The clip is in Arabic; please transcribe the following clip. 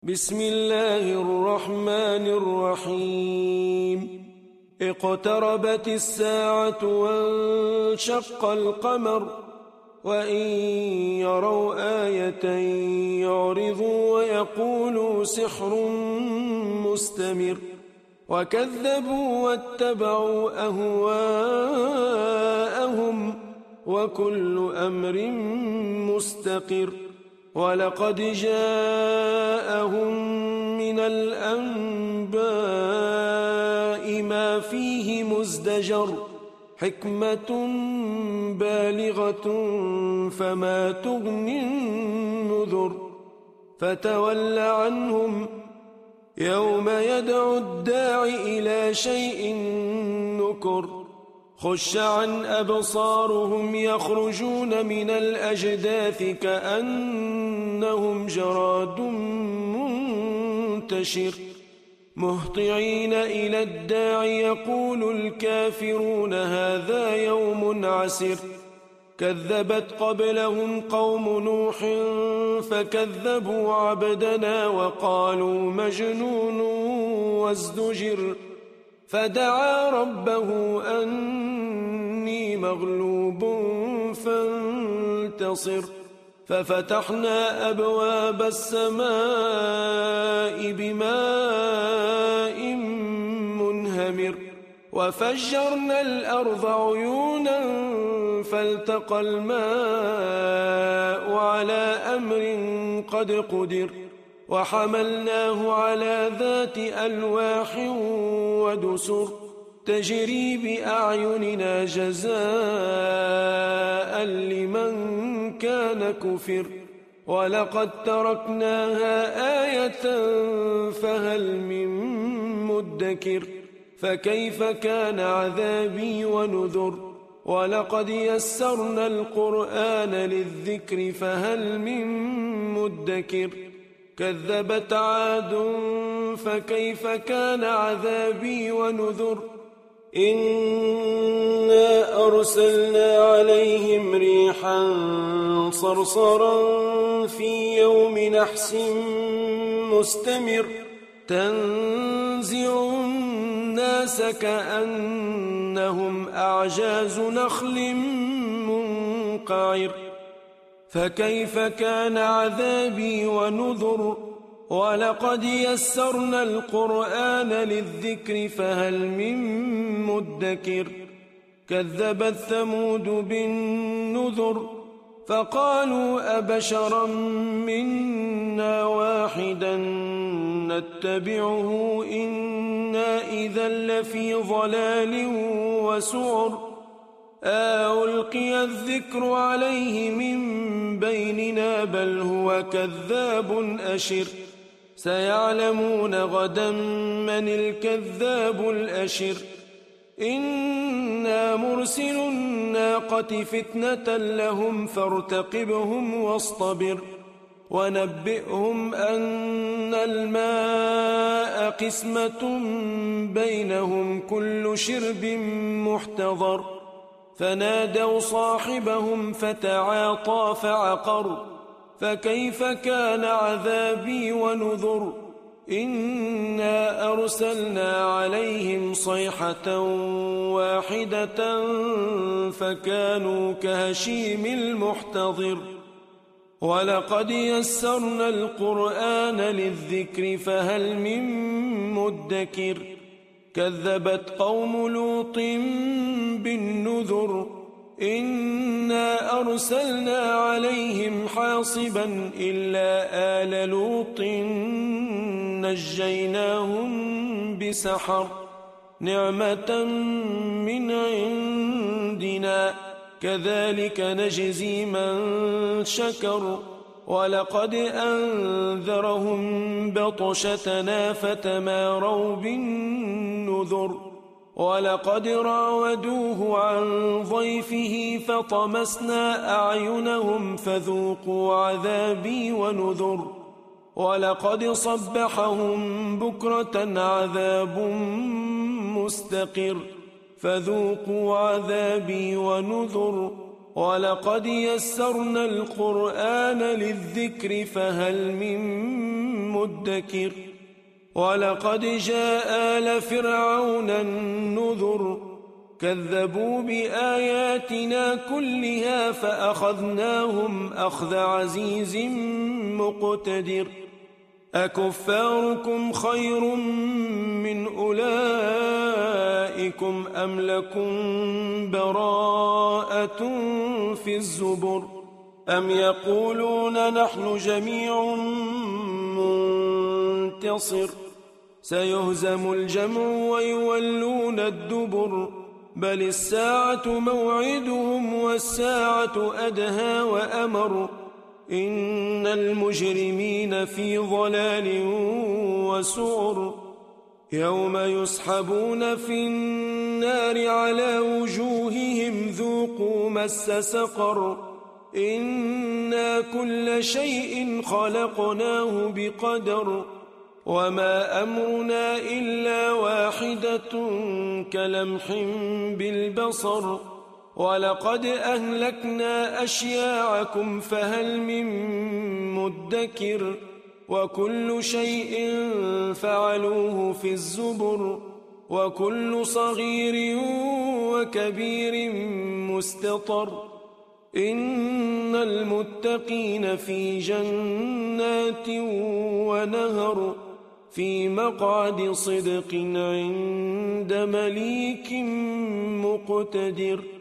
بسم الله الرحمن الرحيم اقتربت الساعة وانشق القمر وإن يروا آية يعرضوا ويقولوا سحر مستمر وكذبوا واتبعوا أهواءهم وكل أمر مستقر ولقد جاءهم من الأنباء ما فيه مزدجر حكمة بالغة فما تغني النذر فتول عنهم يوم يدعو الداع إلى شيء نكر خش عن أبصارهم يخرجون من الأجداث كأنهم جراد منتشر مهطعين إلى الداع يقول الكافرون هذا يوم عسر كذبت قبلهم قوم نوح فكذبوا عبدنا وقالوا مجنون وازدجر فدعا ربه أني مغلوب فانتصر ففتحنا أبواب السماء بماء منهمر وفجرنا الأرض عيونا فالتقى الماء على أمر قد قدر وحملناه على ذات ألواح ودسر تجري بأعيننا جزاء لمن كان كفر ولقد تركناها آية فهل من مدكر فكيف كان عذابي ونذر ولقد يسرنا القرآن للذكر فهل من مدكر كذبت عاد فكيف كان عذابي ونذر إنا أرسلنا عليهم ريحا صرصرا في يوم نحس مستمر تنزع الناس كأنهم أعجاز نخل منقعر فكيف كان عذابي ونذر ولقد يسرنا القرآن للذكر فهل من مدكر كذبت ثمود بالنذر فقالوا أبشرا منا واحدا نتبعه إنا إذا لفي ضلال وسعر ألقي الذكر عليه من بيننا بل هو كذاب أشر سيعلمون غدا من الكذاب الأشر إنا مرسل الناقة فتنة لهم فارتقبهم واصطبر ونبئهم أن الماء قسمة بينهم كل شرب محتضر فنادوا صاحبهم فتعاطى فعقر فكيف كان عذابي ونذر إنا أرسلنا عليهم صيحة واحدة فكانوا كهشيم المحتضر ولقد يسرنا القرآن للذكر فهل من مدكر كذبت قوم لوط بالنذر إنا أرسلنا عليهم حاصبا إلا آل لوط نجيناهم بسحر نعمة من عندنا كذلك نجزي من شكر ولقد أنذرهم بطشتنا فتماروا بالنذر ولقد راودوه عن ضيفه فطمسنا أعينهم فذوقوا عذابي ونذر ولقد صبحهم بكرة عذاب مستقر فذوقوا عذابي ونذر ولقد يسرنا القرآن للذكر فهل من مدكر ولقد جاء آل فرعون النذر كذبوا بآياتنا كلها فأخذناهم أخذ عزيز مقتدر أكفاركم خير من أولئكم أم لكم براءة في الزبر أم يقولون نحن جميع منتصر سيهزم الجمع ويولون الدبر بل الساعة موعدهم والساعة أدهى وأمر إن المجرمين في ضلال وسعر يوم يسحبون في النار على وجوههم ذوقوا مس سقر إنا كل شيء خلقناه بقدر وما أمرنا إلا واحدة كلمح بالبصر ولقد أهلكنا أشياعكم فهل من مدكر وكل شيء فعلوه في الزبر وكل صغير وكبير مستطر إن المتقين في جنات ونهر في مقعد صدق عند مليك مقتدر